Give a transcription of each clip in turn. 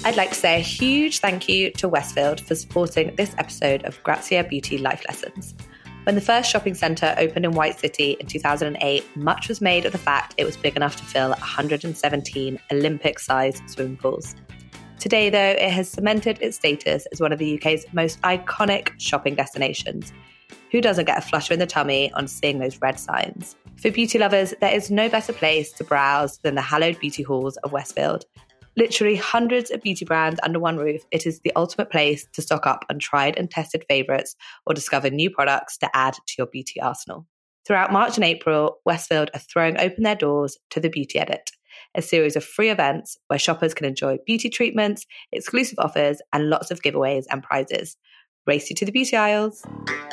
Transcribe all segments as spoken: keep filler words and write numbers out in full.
I'd like to say a huge thank you to Westfield for supporting this episode of Grazia Beauty Life Lessons. When the first shopping centre opened in White City in two thousand eight, much was made of the fact it was big enough to fill one hundred seventeen Olympic-sized swimming pools. Today, though, it has cemented its status as one of the U K's most iconic shopping destinations. Who doesn't get a flutter in the tummy on seeing those red signs? For beauty lovers, there is no better place to browse than the hallowed beauty halls of Westfield. Literally hundreds of beauty brands under one roof, it is the ultimate place to stock up on tried and tested favourites or discover new products to add to your beauty arsenal. Throughout March and April, Westfield are throwing open their doors to the Beauty Edit, a series of free events where shoppers can enjoy beauty treatments, exclusive offers, and lots of giveaways and prizes. Race you to the beauty aisles.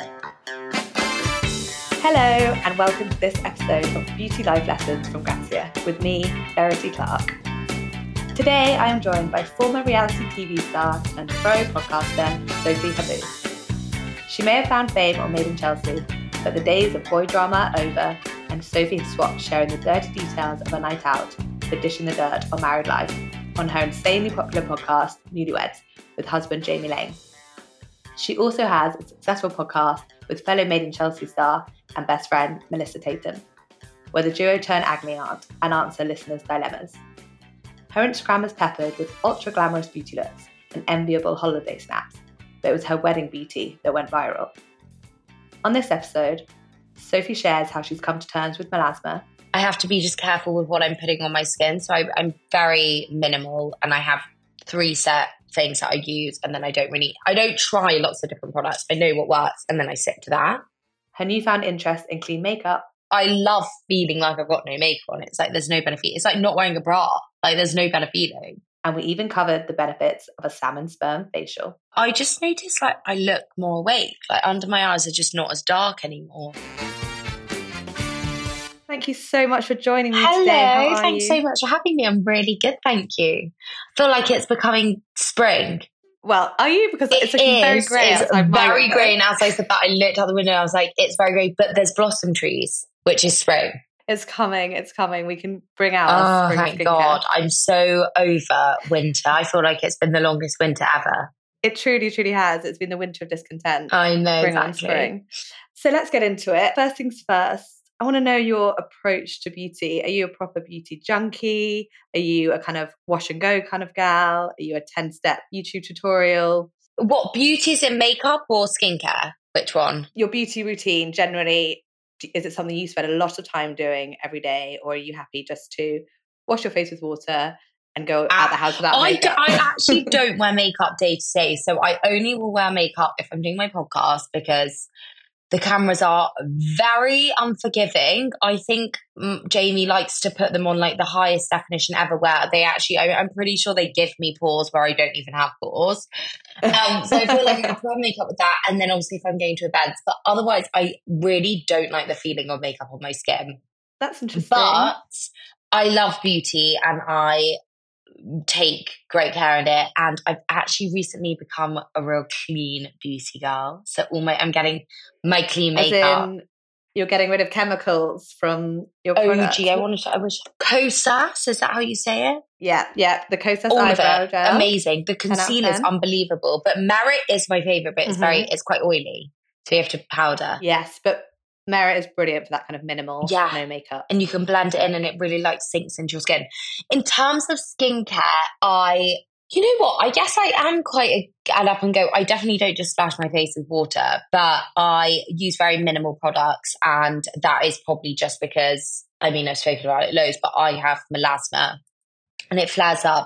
Hello, and welcome to this episode of Beauty Life Lessons from Grazia with me, Verity Clark. Today, I am joined by former reality T V star and pro podcaster, Sophie Haboo. She may have found fame on Made in Chelsea, but the days of boy drama are over, and Sophie has swapped sharing the dirty details of a night out for dishing the dirt on married life on her insanely popular podcast, Newlyweds, with husband Jamie Laing. She also has a successful podcast with fellow Made in Chelsea star and best friend, Melissa Tatum, where the duo turn agony aunt and answer listeners' dilemmas. Her Instagram is peppered with ultra-glamorous beauty looks and enviable holiday snaps, but it was her wedding beauty that went viral. On this episode, Sophie shares how she's come to terms with melasma. I have to be just careful with what I'm putting on my skin, so I, I'm very minimal, and I have three set things that I use, and then I don't really, I don't try lots of different products. I know what works, and then I stick to that. Her newfound interest in clean makeup. I love feeling like I've got no makeup on. It's like there's no benefit. It's like not wearing a bra. Like there's no better feeling. And we even covered the benefits of a salmon sperm facial. I just noticed like I look more awake. Like under my eyes are just not as dark anymore. Thank you so much for joining me Hello, today. How are thanks you? so much for having me. I'm really good, thank you. I feel like it's becoming spring. Well, are you? Because It it's looking is, very grey it's outside my very window. grey, and as I said that, I looked out the window and I was like, it's very grey, but there's blossom trees, which is spring. It's coming, it's coming. We can bring out Oh, our spring thank skincare. God. I'm so over winter. I feel like it's been the longest winter ever. It truly, truly has. It's been the winter of discontent. I know, Bring on exactly. spring. So let's get into it. First things first, I want to know your approach to beauty. Are you a proper beauty junkie? Are you a kind of wash and go kind of gal? Are you a ten-step YouTube tutorial? What, beauty's in makeup or skincare? Which one? Your beauty routine generally, is it something you spend a lot of time doing every day, or are you happy just to wash your face with water and go out the house without I, makeup? d- I actually don't wear makeup day to day, so I only will wear makeup if I'm doing my podcast because the cameras are very unforgiving. I think mm, Jamie likes to put them on like the highest definition ever, where they actually, I, I'm pretty sure they give me pores where I don't even have pores. Um, so I feel like I have to wear makeup with that. And then obviously if I'm going to events, but otherwise I really don't like the feeling of makeup on my skin. That's interesting. But I love beauty and I take great care of it, and I've actually recently become a real clean beauty girl. So all my I'm getting my clean As makeup. in, you're getting rid of chemicals from your O products. G, I wanted to, I was Kosas, is that how you say it? Yeah, yeah. The Kosas All of eyebrow it, gel. amazing. The ten out of concealer is ten. unbelievable, but Merit is my favorite. But it's Mhm. very, it's quite oily, so you have to powder. Yes, but Merit is brilliant for that kind of minimal, Yeah. no makeup. And you can blend it in and it really like sinks into your skin. In terms of skincare, I, you know what, I guess I am quite a get up and go. I definitely don't just splash my face with water, but I use very minimal products, and that is probably just because, I mean, I've spoken about it loads, but I have melasma and it flares up.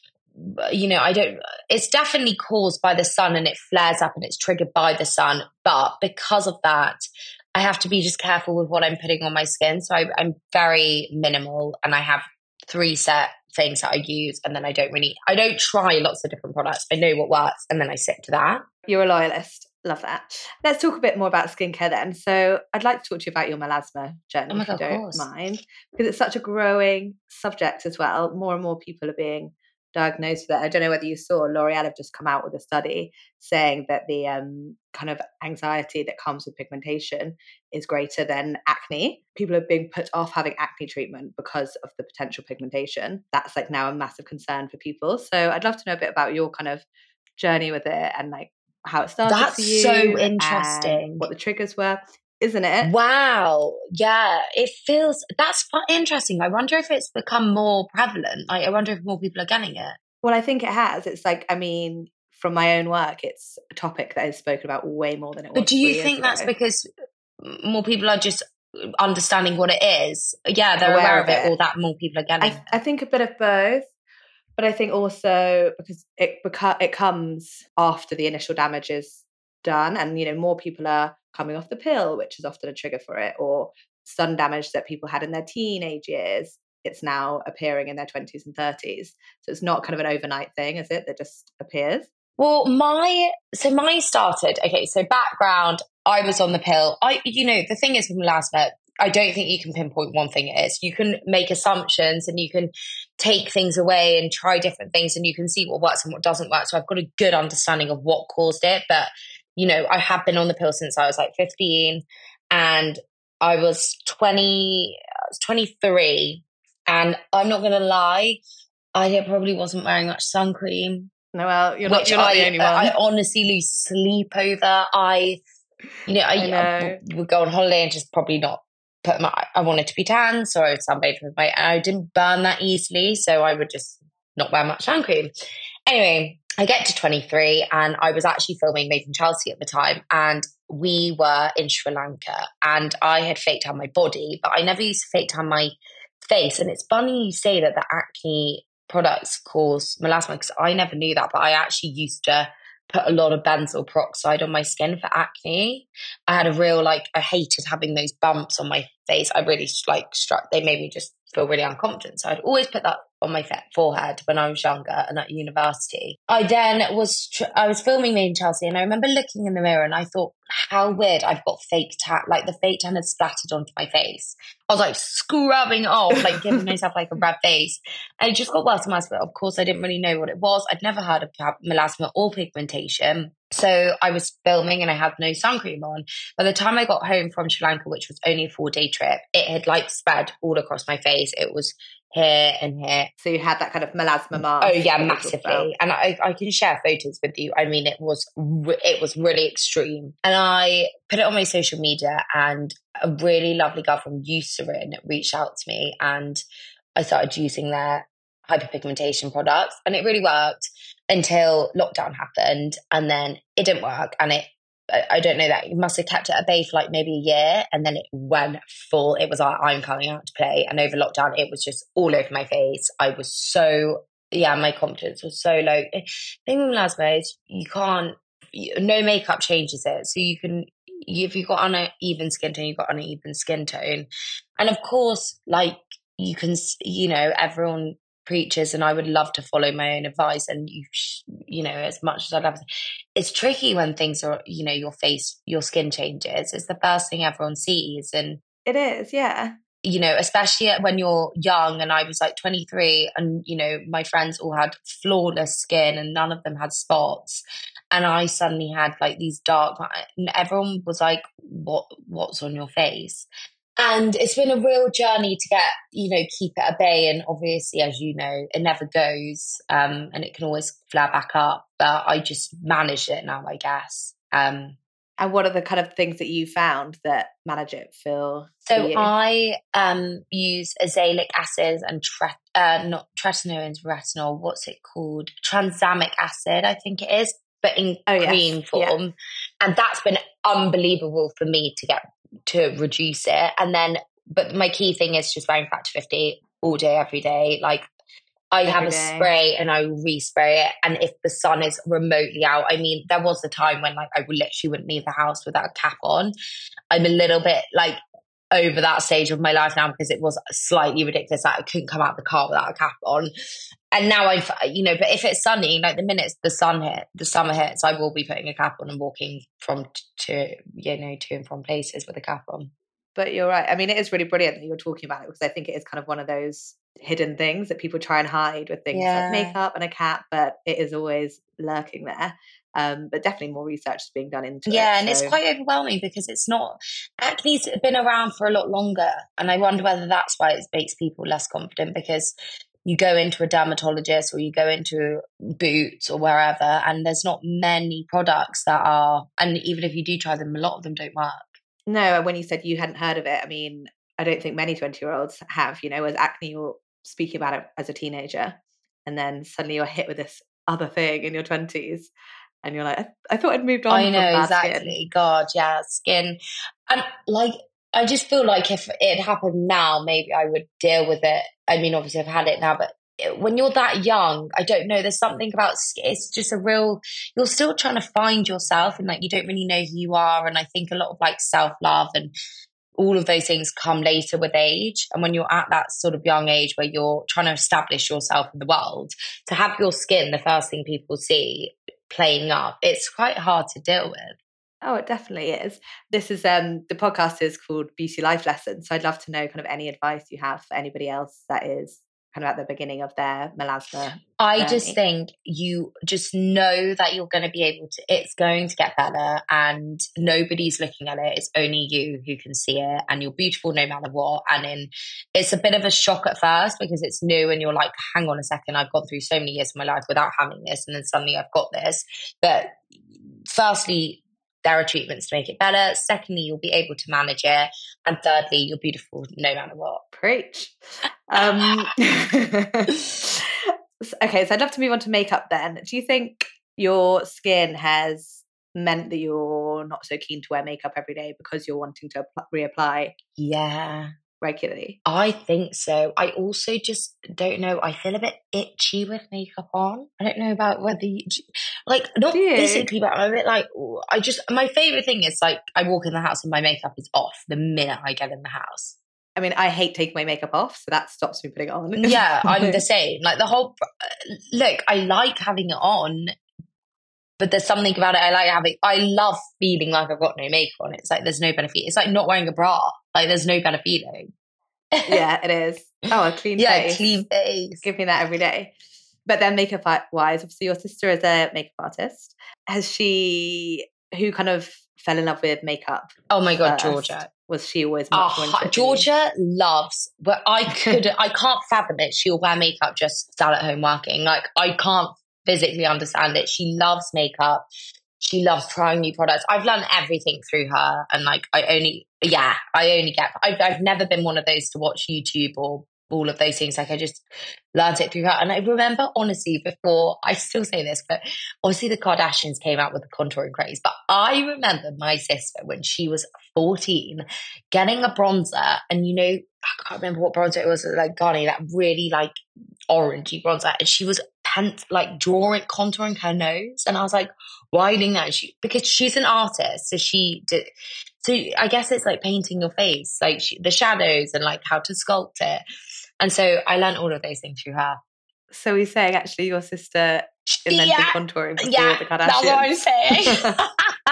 You know, I don't, it's definitely caused by the sun and it flares up and it's triggered by the sun. But because of that, I have to be just careful with what I'm putting on my skin. So I, I'm very minimal, and I have three set things that I use, and then I don't really, I don't try lots of different products. I know what works, and then I stick to that. You're a loyalist. Love that. Let's talk a bit more about skincare then. So I'd like to talk to you about your melasma journey, Oh my if you God, of don't course. mind, because it's such a growing subject as well. More and more people are being diagnosed with it. I don't know whether you saw, L'Oreal have just come out with a study saying that the um, kind of anxiety that comes with pigmentation is greater than acne. People are being put off having acne treatment because of the potential pigmentation. That's like now a massive concern for people. So I'd love to know a bit about your kind of journey with it and like how it started That's for you. so interesting. What the triggers were, isn't it? Wow. Yeah, it feels, that's quite interesting. I wonder if it's become more prevalent. Like, I wonder if more people are getting it. Well, I think it has. It's like, I mean, from my own work, it's a topic that is spoken about way more than it was. But do you three think years that's ago. because more people are just understanding what it is? Yeah, they're Aware aware, of of it, it. or that more people are getting I, it. I think a bit of both. But I think also because it beca- it comes after the initial damage is done, and you know more people are coming off the pill, which is often a trigger for it, or sun damage that people had in their teenage years. It's now appearing in their twenties and thirties. So it's not kind of an overnight thing, is it? That just appears. Well, my so mine started. Okay, so background. I was on the pill. I, you know, the thing is with melasma, I don't think you can pinpoint one thing it is. You can make assumptions and you can take things away and try different things and you can see what works and what doesn't work. So I've got a good understanding of what caused it. But, you know, I have been on the pill since I was like fifteen and I was twenty, I was twenty-three. And I'm not going to lie, I probably wasn't wearing much sun cream. No, well, you're not, Which you're not I, the only one. I honestly lose sleep over. I, you know, I, I know. I would go on holiday and just probably not put my, I wanted to be tan, so I would sunbathe with my, and I didn't burn that easily, so I would just not wear much sun cream. Anyway, I get to twenty-three and I was actually filming Made in Chelsea at the time, and we were in Sri Lanka, and I had fake tanned my body, but I never used to fake tan my face. And it's funny you say that the acne products cause melasma, because I never knew that, but I actually used to put a lot of benzoyl peroxide on my skin for acne. I had a real, like, I hated having those bumps on my face. I really, like, struck, they made me just feel really unconfident. So I'd always put that on my forehead when I was younger and at university. I then was, tr- I was filming Made in Chelsea, and I remember looking in the mirror and I thought, how weird, I've got fake tan, like the fake tan had splattered onto my face. I was like scrubbing off, like giving myself like a red face. And it just got worse and worse, but of course I didn't really know what it was. I'd never heard of melasma or pigmentation. So I was filming and I had no sun cream on. By the time I got home from Sri Lanka, which was only a four day trip, it had like spread all across my face. It was here and here. So you had that kind of melasma mask. Oh yeah, massively. And I, I can share photos with you. I mean, it was it was really extreme. And I put it on my social media, and a really lovely girl from Eucerin reached out to me, and I started using their hyperpigmentation products, and it really worked until lockdown happened, and then it didn't work, and it I don't know, that it must have kept it at bay for like maybe a year, and then it went full. It was like, I'm coming out to play. And over lockdown, it was just all over my face. I was so, yeah, my confidence was so low. The thing with melasma is you can't, you, no makeup changes it. So you can, you, if you've got uneven skin tone, you've got uneven skin tone. And of course, like you can, you know, everyone preachers, and I would love to follow my own advice, and you you know, as much as I'd love to, it's tricky when things are, you know, your face, your skin changes. It's the first thing everyone sees. And it is, yeah, you know, especially when you're young, and I was like twenty-three, and you know, my friends all had flawless skin and none of them had spots, and I suddenly had like these dark, and everyone was like, what what's on your face? And it's been a real journey to get, you know, keep it at bay. And obviously, as you know, it never goes, um, and it can always flare back up. But I just manage it now, I guess. Um, and what are the kind of things that you found that manage it for, so for you? I um, use azelaic acid and tre- uh, not tretinoin, retinol. What's it called? Tranexamic acid, I think it is, but in oh, cream yes. form. Yeah. And that's been unbelievable for me to get to reduce it. And then, but my key thing is just wearing Factor fifty all day, every day. Like I every have a day. spray and I respray it. And if the sun is remotely out, I mean, there was a time when like I literally wouldn't leave the house without a cap on. I'm a little bit like over that stage of my life now, because it was slightly ridiculous that I couldn't come out of the car without a cap on. And now I've, you know, but if it's sunny, like the minute the sun hit, the summer hits, I will be putting a cap on and walking from to, you know, to and from places with a cap on. But you're right. I mean, it is really brilliant that you're talking about it, because I think it is kind of one of those hidden things that people try and hide with things Yeah. like makeup and a cat, but it is always lurking there. Um, but definitely more research is being done into Yeah, it. and it's so- quite overwhelming because it's not, acne's been around for a lot longer. And I wonder whether that's why it makes people less confident, because you go into a dermatologist or you go into Boots or wherever, and there's not many products that are, and even if you do try them, a lot of them don't work. No, and when you said you hadn't heard of it, I mean, I don't think many twenty-year-olds have, you know, as acne, you're speaking about it as a teenager, and then suddenly you're hit with this other thing in your twenties, and you're like, I, I thought I'd moved on I from know, bad exactly. skin. God, yeah, skin. And like, I just feel like if it happened now, maybe I would deal with it. I mean, obviously I've had it now, but when you're that young, I don't know, there's something about skin. It's just a real, you're still trying to find yourself, and like, you don't really know who you are. And I think a lot of like self-love and all of those things come later with age. And when you're at that sort of young age where you're trying to establish yourself in the world, to have your skin the first thing people see playing up, it's quite hard to deal with. Oh, it definitely is. This is um the podcast is called Beauty Life Lessons. So I'd love to know kind of any advice you have for anybody else that is kind of at the beginning of their melasma I journey. just think you just know that you're going to be able to, it's going to get better, and nobody's looking at it. It's only you who can see it, and you're beautiful no matter what. And in, it's a bit of a shock at first because it's new and you're like, hang on a second, I've gone through so many years of my life without having this, and then suddenly I've got this. But firstly, there are treatments to make it better. Secondly, you'll be able to manage it. And thirdly, you're beautiful no matter what. Preach. Um, okay, so I'd love to move on to makeup then. Do you think your skin has meant that you're not so keen to wear makeup every day because you're wanting to apply, reapply Yeah. regularly? I think so. I also just don't know. I feel a bit itchy with makeup on. I don't know about whether you, like, not physically, but I'm a bit like, I just, my favorite thing is like, I walk in the house and my makeup is off the minute I get in the house. I mean, I hate taking my makeup off, so that stops me putting it on. Yeah, I'm the same. Like the whole, look, I like having it on, but there's something about it. I like having, I love feeling like I've got no makeup on. It's like, there's no better feeling. It's like not wearing a bra. Like there's no better feeling. Yeah, it is. Oh, a clean yeah, face. Yeah, clean face. Give me that every day. But then makeup wise, obviously your sister is a makeup artist. Has she, who kind of fell in love with makeup? Oh my God, first? Georgia. Was she always much oh, more into it? Georgia loves, but I could, I can't fathom it. She'll wear makeup just sat at home working. Like I can't physically understand it. She loves makeup. She loves trying new products. I've learned everything through her. And like, I only, yeah, I only get, I've, I've never been one of those to watch YouTube or all of those things. Like I just learned it through her. And I remember honestly before, I still say this, but obviously the Kardashians came out with the contouring craze. But I remember my sister when she was fourteen getting a bronzer, and you know, I can't remember what bronzer it was, like Garnier, that really like orangey bronzer. And she was pen, like drawing, contouring her nose. And I was like, why are you doing that? She, because she's an artist. So she did, so I guess it's like painting your face, like she, the shadows and like how to sculpt it. And so I learned all of those things through her. So we're saying actually your sister invented yeah. contouring before yeah, the Kardashians. That's what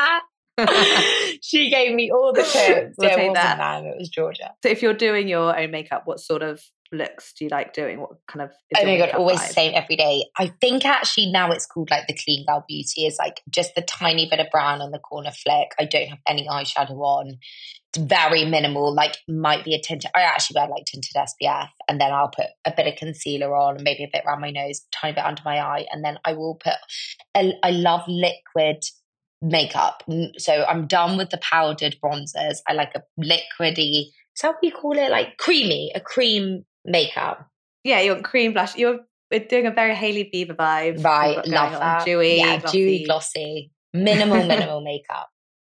I'm saying. She gave me all the tips. We'll yeah, take it wasn't that. Ma'am, it was Georgia. So if you're doing your own makeup, what sort of looks do you like doing? What kind of is oh my God, always vibe? the same every day. I think actually now it's called like the Clean Girl Beauty, is like just the tiny bit of brown on the corner flick. I don't have any eyeshadow on. It's very minimal, like might be a tinted, I actually wear like tinted S P F, and then I'll put a bit of concealer on and maybe a bit around my nose, tiny bit under my eye, and then I will put, a, I love liquid makeup. So I'm done with the powdered bronzers. I like a liquidy, is that what you call it? Like creamy, a cream makeup. Yeah, you want cream blush. You're doing a very Hailey Bieber vibe. Right, love that. Dewy, yeah, glossy. dewy, glossy, minimal, minimal makeup.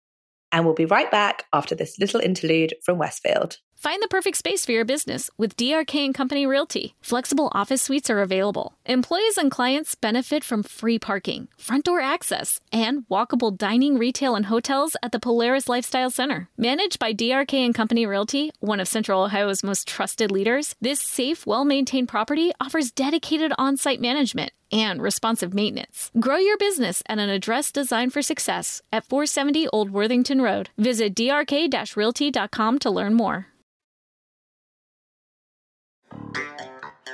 And we'll be right back after this little interlude from Westfield. Find the perfect space for your business with D R K and Company Realty. Flexible office suites are available. Employees and clients benefit from free parking, front door access, and walkable dining, retail, and hotels at the Polaris Lifestyle Center. Managed by D R K and Company Realty, one of Central Ohio's most trusted leaders, this safe, well-maintained property offers dedicated on-site management and responsive maintenance. Grow your business at an address designed for success at four seventy Old Worthington Road. Visit d r k dash realty dot com to learn more.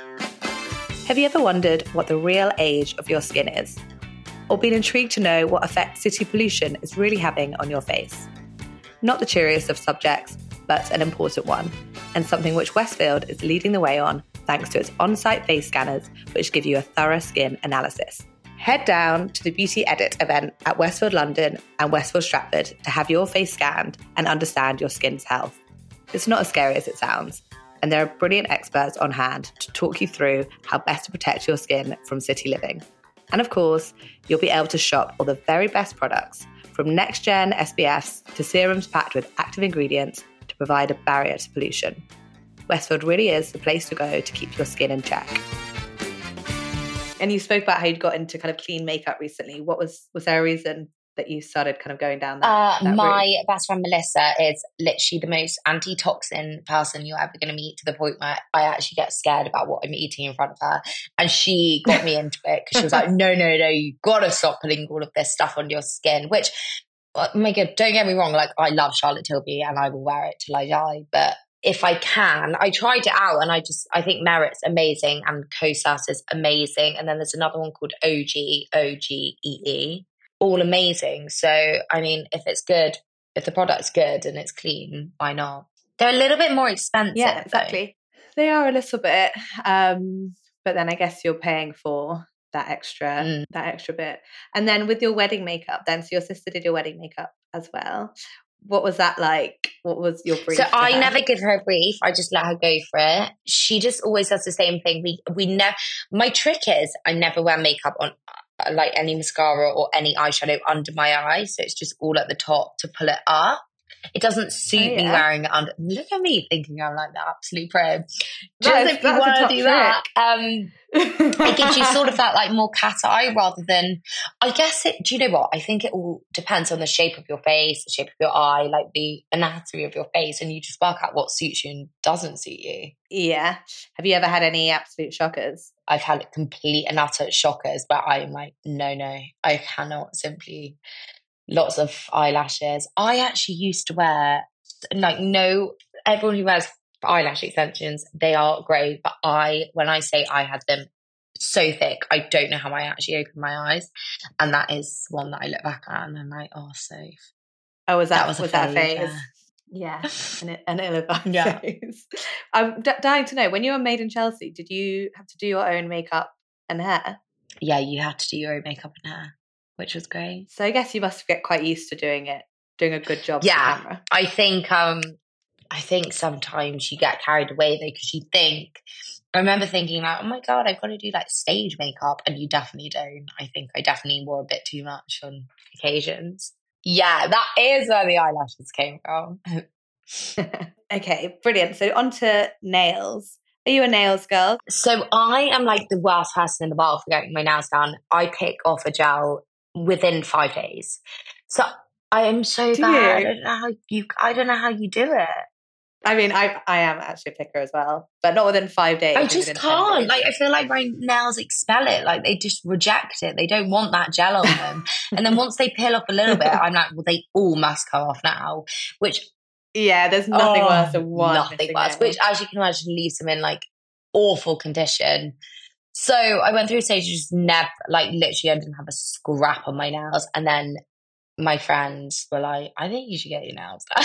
Have you ever wondered what the real age of your skin is? Or been intrigued to know what effect city pollution is really having on your face? Not the cheeriest of subjects, but an important one, and something which Westfield is leading the way on thanks to its on-site face scanners, which give you a thorough skin analysis. Head down to the Beauty Edit event at Westfield London and Westfield Stratford to have your face scanned and understand your skin's health. It's not as scary as it sounds, and there are brilliant experts on hand to talk you through how best to protect your skin from city living. And of course, you'll be able to shop all the very best products, from next-gen S P Fs to serums packed with active ingredients to provide a barrier to pollution. Westfield really is the place to go to keep your skin in check. And you spoke about how you'd got into kind of clean makeup recently. What was, was there a reason that you started kind of going down that, uh, that my route? best friend Melissa is literally the most anti-toxin person you're ever going to meet, to the point where I actually get scared about what I'm eating in front of her. And she got me into it because she was like, no, no, no, you've got to stop putting all of this stuff on your skin, which, oh my God, don't get me wrong, like I love Charlotte Tilbury and I will wear it till I die, but if I can, I tried it out and I just, I think Merit's amazing and Kosas is amazing. And then there's another one called O G, O G E E, all amazing. So, I mean, if it's good, if the product's good and it's clean, why not? They're a little bit more expensive. Yeah, exactly. Though. They are a little bit, um, but then I guess you're paying for that extra, mm. that extra bit. And then with your wedding makeup then, so your sister did your wedding makeup as well. What was that like? What was your brief? So I her? never give her a brief. I just let her go for it. She just always does the same thing. We we never. My trick is I never wear makeup on uh, like any mascara or any eyeshadow under my eyes. So it's just all at the top to pull it up. It doesn't suit oh, yeah. me wearing it under. Look at me thinking I'm like the absolute pro. Just that is, if you want to do trick. that, um, it gives you sort of that like more cat eye rather than. I guess it. Do you know what? I think it all depends on the shape of your face, the shape of your eye, like the anatomy of your face, and you just work out what suits you and doesn't suit you. Yeah. Have you ever had any absolute shockers? I've had complete and utter shockers, but I'm like, no, no, I cannot simply. Lots of eyelashes. I actually used to wear, like, no, everyone who wears eyelash extensions, they are great. But I, when I say I had them so thick, I don't know how I actually opened my eyes. And that is one that I look back at and I'm like, oh, safe. Oh, was that, that was, was a that phase? phase? Yeah, an, an ill-advised yeah. phase. I'm d- dying to know, when you were made in Chelsea, did you have to do your own makeup and hair? Yeah, you had to do your own makeup and hair, which was great. So I guess you must get quite used to doing it, doing a good job. Yeah, for the camera. I think um, I think sometimes you get carried away though, because you think. I remember thinking like, oh my God, I've got to do like stage makeup, and you definitely don't. I think I definitely wore a bit too much on occasions. Yeah, that is where the eyelashes came from. Okay, brilliant. So on to nails. Are you a nails girl? So I am like the worst person in the world for getting my nails done. I pick off a gel within five days. So I am so do bad. You? I don't know how you I don't know how you do it. I mean, I I am actually a picker as well, but not within five days. I just can't. Like I feel like my nails expel it. Like they just reject it. They don't want that gel on them. And then once they peel off a little bit, I'm like, well, they all must come off now. Which yeah, there's nothing oh, worse than one. Nothing worse. Nail. Which, as you can imagine, leaves them in like awful condition. So I went through a stage of just never, like literally I didn't have a scrap on my nails. And then my friends were like, I think you should get your nails done.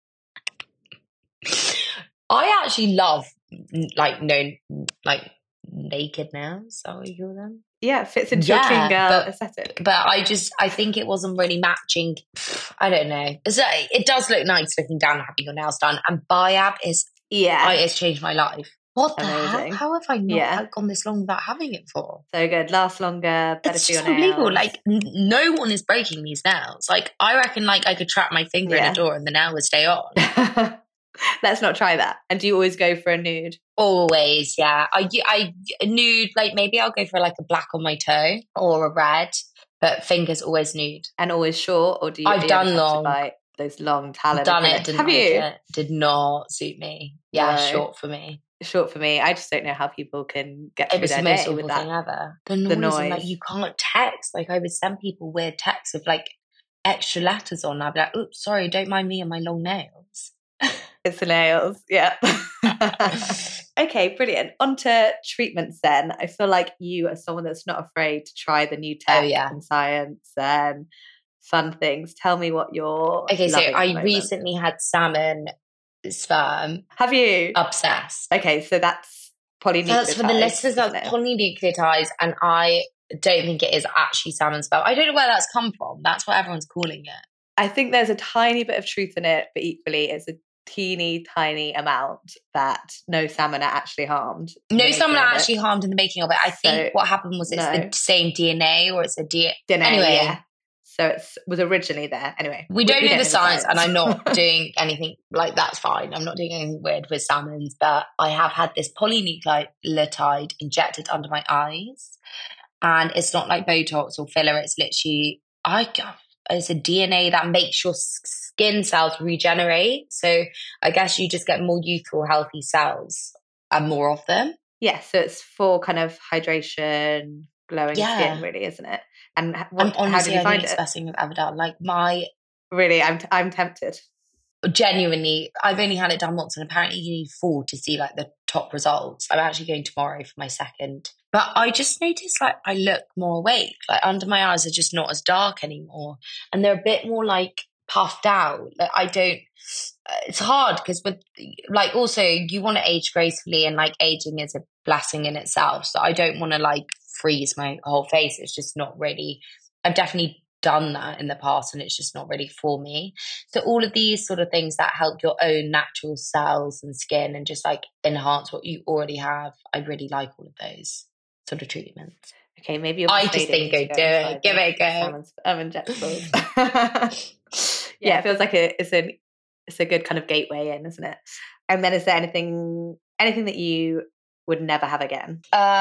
I actually love like no, like naked nails. Is that what you call them? Yeah, it fits into yeah, your clean girl but, aesthetic. But I just, I think it wasn't really matching. I don't know. So it does look nice looking down and having your nails done. And Biab is, yeah, I, it's changed my life. What the Amazing. hell? How have I not yeah. gone this long without having it for? So good. Last longer, better it's for your so nails. legal. Like, n- no one is breaking these nails. Like, I reckon like I could trap my finger yeah. in a door and the nail would stay on. Let's not try that. And do you always go for a nude? Always, yeah. I, I nude, like maybe I'll go for like a black on my toe or a red, but fingers always nude. And always short, or do you? I've do you done long. Buy those long talon. I've done it. Didn't Have like you? It. Did not suit me. Yeah, no. Short for me. Short for me. I just don't know how people can get through it was their the most day awful with that. thing ever. The noise, the noise. And, like you can't text. Like I would send people weird texts with like extra letters on. I'd be like, "Oops, sorry, don't mind me and my long nails." It's the nails, yeah. Okay, brilliant. On to treatments then. I feel like you are someone that's not afraid to try the new tech Oh, yeah. and science and fun things. Tell me what you're Okay, so loving at the I moment. recently had salmon sperm. Have you? Obsessed. Okay, so that's polynucleotides. That's for the listeners, that's isn't it? polynucleotides, and I don't think it is actually salmon sperm. I don't know where that's come from. That's what everyone's calling it. I think there's a tiny bit of truth in it, but equally it's a teeny tiny amount that no salmon are actually harmed. No salmon are actually harmed in the making of it. I So, think what happened was it's no. the same D N A or it's a D N A. D N A, anyway, yeah. So it was originally there. Anyway, we don't we, know we the science, and I'm not doing anything like that's fine. I'm not doing anything weird with salmons, but I have had this polynucleotide injected under my eyes, and it's not like Botox or filler. It's literally I. It's a D N A that makes your skin cells regenerate. So I guess you just get more youthful, healthy cells and more of them. Yeah, so it's for kind of hydration, glowing Yeah. skin, really, isn't it? And what, honestly, how did you I find think it's it? the best thing I've ever done. Like my, really, I'm I'm tempted. Genuinely, I've only had it done once, and apparently you need four to see like the top results. I'm actually going tomorrow for my second, but I just noticed like I look more awake. Like under my eyes are just not as dark anymore, and they're a bit more like puffed out. Like I don't. It's hard because with like also you want to age gracefully, and like aging is a blessing in itself. So I don't want to like freeze my whole face. It's just not really. I've definitely done that in the past, and it's just not really for me. So all of these sort of things that help your own natural cells and skin and just like enhance what you already have, I really like all of those sort of treatments. Okay, maybe you're I just think go do it, give it a go. Um, injectables. Yeah, it feels like a, it's a it's a good kind of gateway in, isn't it? And then is there anything anything that you would never have again?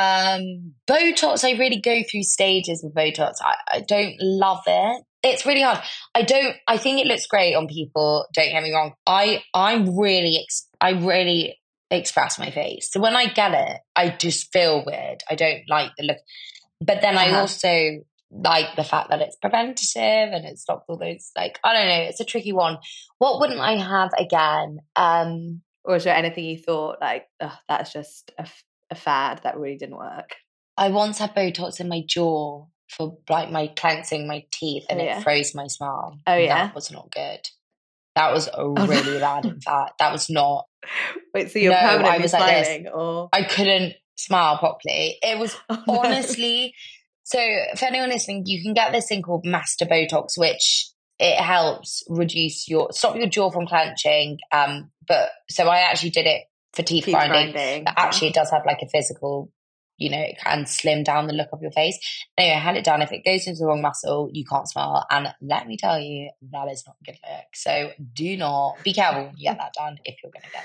Um, Botox, I really go through stages with Botox. I, I don't love it. It's really hard. I don't, I think it looks great on people. Don't get me wrong. I, I'm really, ex- I really express my face. So when I get it, I just feel weird. I don't like the look. But then uh-huh. I also like the fact that it's preventative and it stops all those, like, I don't know. It's a tricky one. What wouldn't I have again? Um, Or is there anything you thought like, oh, that's just a, a fad that really didn't work? I once had Botox in my jaw for like my cleansing my teeth, and oh, yeah. it froze my smile. Oh yeah, that was not good. That was really bad. In fact, that was not. Wait, so you're no, permanently I was smiling, like or I couldn't smile properly. It was oh, no. honestly. So for anyone listening, you can get this thing called Master Botox, which it helps reduce your stop your jaw from clenching. Um, but so I actually did it for teeth, teeth grinding. grinding. But actually, it does have like a physical. You know, it can slim down the look of your face. Anyway, I had it done. If it goes into the wrong muscle, you can't smile. And let me tell you, that is not a good look. So do not, be careful when you get that done if you're going to get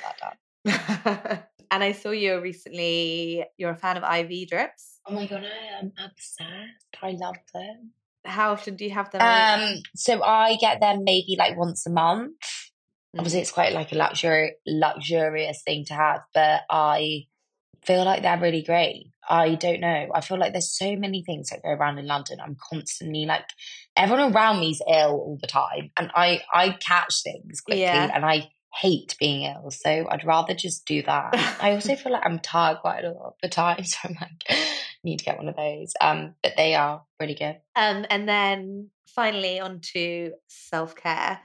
that done. And I saw you recently, you're a fan of I V drips. Oh my God, I am obsessed. I love them. How often do you have them? Um, so I get them maybe like once a month. Mm. Obviously, it's quite like a luxury, luxurious thing to have, but I feel like they're really great. I don't know. I feel like there's so many things that go around in London. I'm constantly like, everyone around me is ill all the time. And I, I catch things quickly yeah. and I hate being ill. So I'd rather just do that. I also feel like I'm tired quite a lot of the time. So I'm like, need to get one of those. Um, but they are really good. Um, and then finally on to self-care.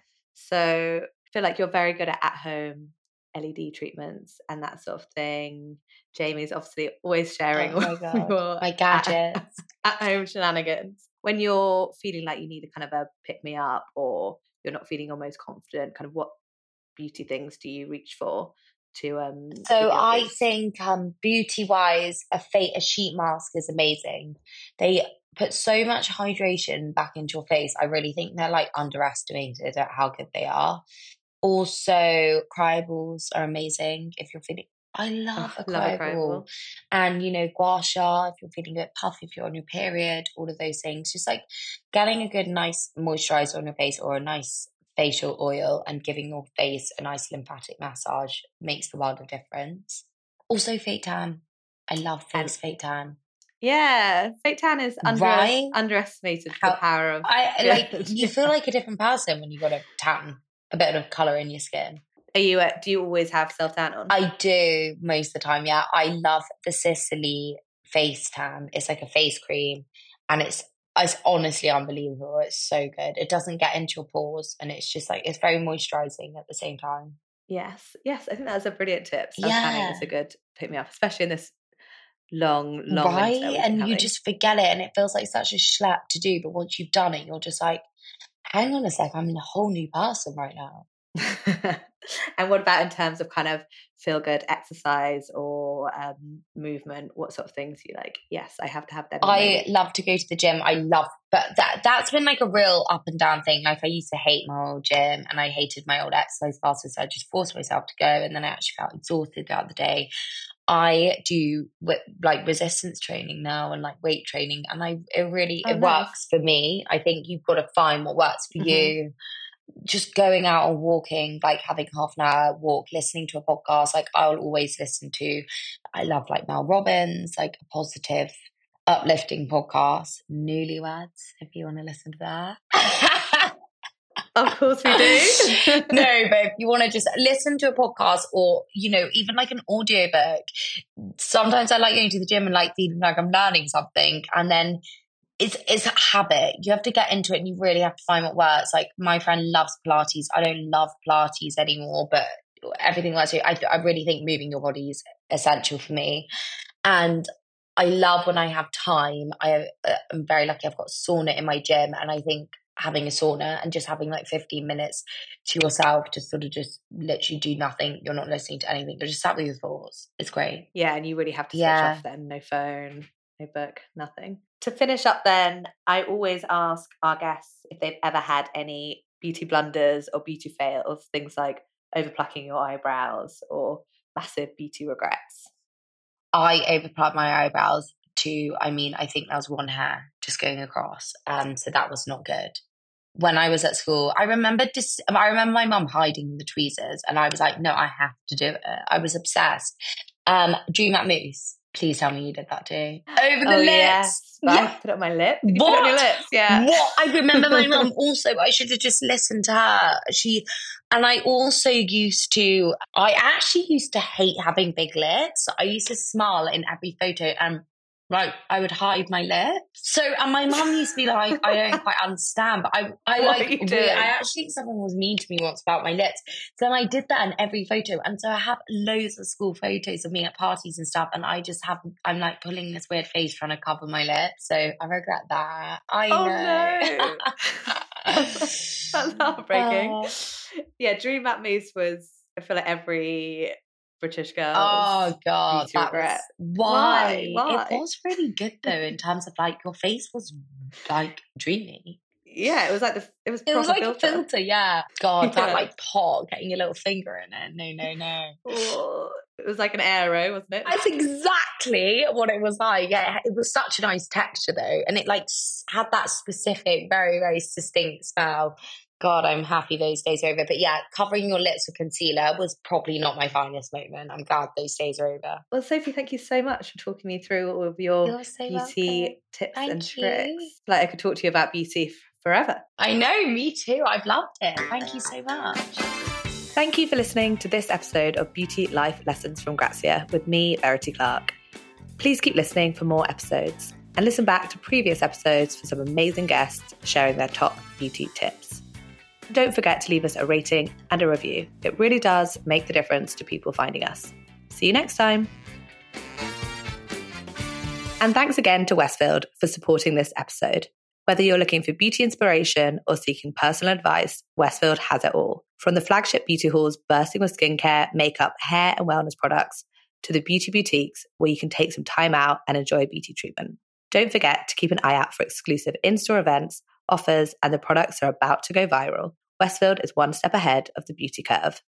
So I feel like you're very good at at-home L E D treatments and that sort of thing. Jamie's obviously always sharing oh my, God. your my gadgets at, at home shenanigans. When you're feeling like you need a kind of a pick me up, or you're not feeling almost confident, kind of what beauty things do you reach for to um so I think um beauty wise a fa- a sheet mask is amazing. They put so much hydration back into your face. I really think they're like underestimated at how good they are. Also, cryoballs are amazing if you're feeling. I love oh, a love cryoballs, and you know, gua sha if you're feeling a bit puffy, if you're on your period, all of those things. Just like getting a good, nice moisturizer on your face or a nice facial oil and giving your face a nice lymphatic massage makes the world of difference. Also, fake tan. I love face and, fake tan. Yeah, fake tan is under, right? underestimated for How, the power of. I like. You feel like a different person when you got a tan. A bit of colour in your skin. Are you? Uh, do you always have self-tan on? I do most of the time, yeah. I love the Sicily face tan. It's like a face cream and it's it's honestly unbelievable. It's so good. It doesn't get into your pores and it's just like, it's very moisturising at the same time. Yes, yes. I think that's a brilliant tip. Self-tanning Yeah. is a good pick-me-up, especially in this long, long right? winter. And having. you just forget it and it feels like such a schlep to do. But once you've done it, you're just like, hang on a sec, I'm a whole new person right now. And what about in terms of kind of feel good exercise or um, movement? What sort of things do you like? Yes, I have to have them. I love to go to the gym. I love, but that that's been like a real up and down thing. Like I used to hate my old gym and I hated my old exercise classes. So I just forced myself to go, and then I actually felt exhausted throughout the day. I do like resistance training now and like weight training, and I it really oh, it nice. works for me. I think you've got to find what works for mm-hmm. you. Just going out and walking, like having half an hour walk, listening to a podcast, like I'll always listen to. I love like Mel Robbins, like a positive, uplifting podcast. Newlyweds, if you want to listen to that. Of course we do. No, but if you want to just listen to a podcast or, you know, even like an audiobook. Sometimes I like going to the gym and like feeling like I'm learning something, and then It's it's a habit. You have to get into it and you really have to find what works. Like my friend loves Pilates. I don't love Pilates anymore, but everything else, I, I really think moving your body is essential for me. And I love when I have time. I am very lucky. I've got a sauna in my gym, and I think having a sauna and just having like fifteen minutes to yourself to sort of just literally do nothing. You're not listening to anything. You're just sat with your thoughts. It's great. Yeah, and you really have to switch Yeah. off then. No phone, no book, nothing. To finish up then, I always ask our guests if they've ever had any beauty blunders or beauty fails, things like overplucking your eyebrows or massive beauty regrets. I overplucked my eyebrows to, I mean, I think that was one hair just going across. Um, so that was not good. When I was at school, I remember dis- I remember my mum hiding the tweezers, and I was like, no, I have to do it. I was obsessed. Um, Dream at Mousse. Please tell me you did that too. Over the oh, lips. Yes. Yeah. I put it on my lip. Did you What? put it on your lips? Yeah. What? I remember my mum also, I should have just listened to her. She, and I also used to, I actually used to hate having big lips. I used to smile in every photo and like I would hide my lips. So, and my mum used to be like, I don't quite understand, but I, I What like, are you really, doing? I actually think someone was mean to me once about my lips. So then I did that in every photo. And so I have loads of school photos of me at parties and stuff. And I just have, I'm like pulling this weird face trying to cover my lips. So I regret that. I oh, know. No. That's heartbreaking. Uh, yeah, Dream at Mousse was, I feel like every British girl. Oh God, that regret. was why? why? Why? It was really good though, in terms of like your face was like dreamy. Yeah, it was like the it was it was like filter. a filter. Yeah, God, yeah. that like pot, getting your little finger in it. No, no, no. Oh, it was like an aero, wasn't it? That's exactly what it was like. Yeah, it was such a nice texture though, and it like had that specific, very, very distinct smell. God, I'm happy those days are over. But yeah, covering your lips with concealer was probably not my finest moment. I'm glad those days are over. Well, Sophie, thank you so much for talking me through all of your so beauty welcome. tips Thank and you. tricks. Like I could talk to you about beauty f- forever. I know, me too. I've loved it. Thank you so much. Thank you for listening to this episode of Beauty Life Lessons from Grazia with me, Verity Clark. Please keep listening for more episodes and listen back to previous episodes for some amazing guests sharing their top beauty tips. Don't forget to leave us a rating and a review. It really does make the difference to people finding us. See you next time. And thanks again to Westfield for supporting this episode. Whether you're looking for beauty inspiration or seeking personal advice, Westfield has it all. From the flagship beauty halls bursting with skincare, makeup, hair and wellness products, to the beauty boutiques where you can take some time out and enjoy beauty treatment. Don't forget to keep an eye out for exclusive in-store events, offers, and the products are about to go viral. Westfield is one step ahead of the beauty curve.